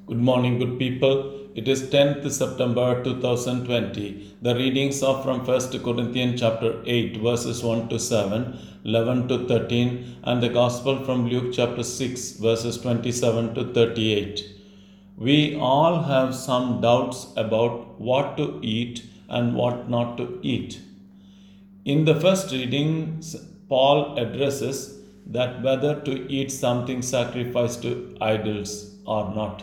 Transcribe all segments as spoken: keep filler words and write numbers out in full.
Good morning, good people. It is tenth September twenty twenty. The readings are from First Corinthians chapter eight, verses one to seven, eleven to thirteen, and the Gospel from Luke chapter six, verses twenty-seven to thirty-eight. We all have some doubts about what to eat and what not to eat. In the first reading, Paul addresses that whether to eat something sacrificed to idols or not.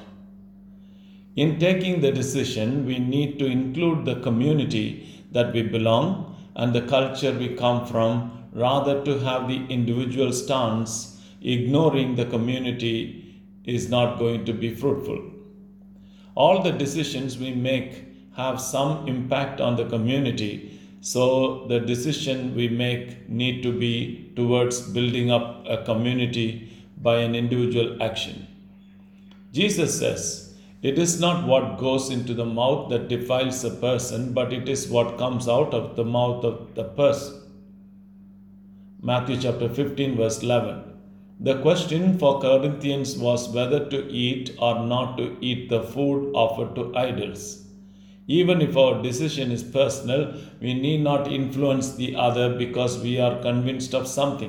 In taking the decision, we need to include the community that we belong and the culture we come from, rather to have the individual stance. Ignoring the community is not going to be fruitful. All the decisions we make have some impact on the community, so the decision we make need to be towards building up a community by an individual action. Jesus says, "It is not what goes into the mouth that defiles a person, but it is what comes out of the mouth of the person." Matthew chapter fifteen, verse eleven. The question for Corinthians was whether to eat or not to eat the food offered to idols. Even if our decision is personal, we need not influence the other because we are convinced of something.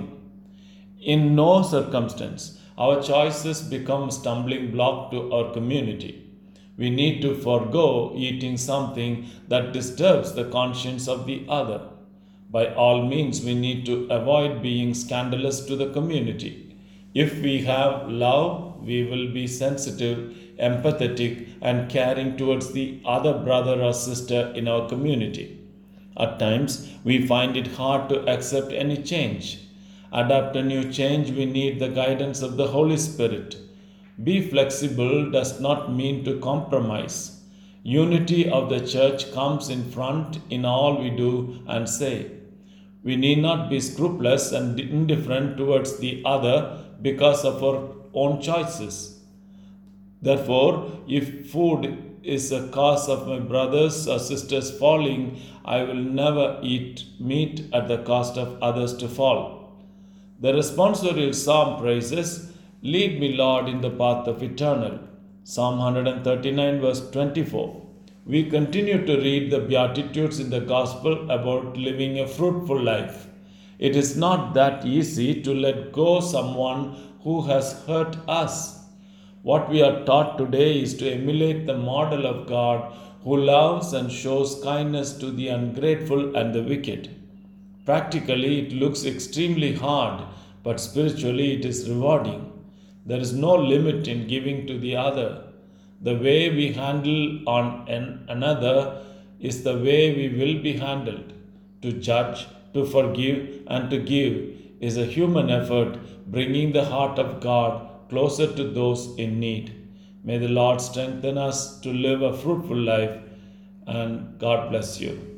In no circumstance, our choices become a stumbling block to our community. We need to forego eating something that disturbs the conscience of the other. By all means, we need to avoid being scandalous to the community. If we have love, we will be sensitive, empathetic, and caring towards the other brother or sister in our community. At times, we find it hard to accept any change. Adapt a new change, we need the guidance of the Holy Spirit. Be flexible does not mean to compromise. Unity of the church comes in front in all we do and say. We need not be scrupulous and indifferent towards the other because of our own choices. Therefore, if food is a cause of my brothers or sisters falling, I will never eat meat at the cost of others to fall. The responsorial psalm praises, "Lead me, Lord, in the path of eternal." Psalm one thirty-nine, verse twenty-four. We continue to read the Beatitudes in the Gospel about living a fruitful life. It is not that easy to let go someone who has hurt us. What we are taught today is to emulate the model of God who loves and shows kindness to the ungrateful and the wicked. Practically, it looks extremely hard, but spiritually, it is rewarding. There is no limit in giving to the other. The way we handle on an another is the way we will be handled. To judge, to forgive, and to give is a human effort, bringing the heart of God closer to those in need. May the Lord strengthen us to live a fruitful life, and God bless you.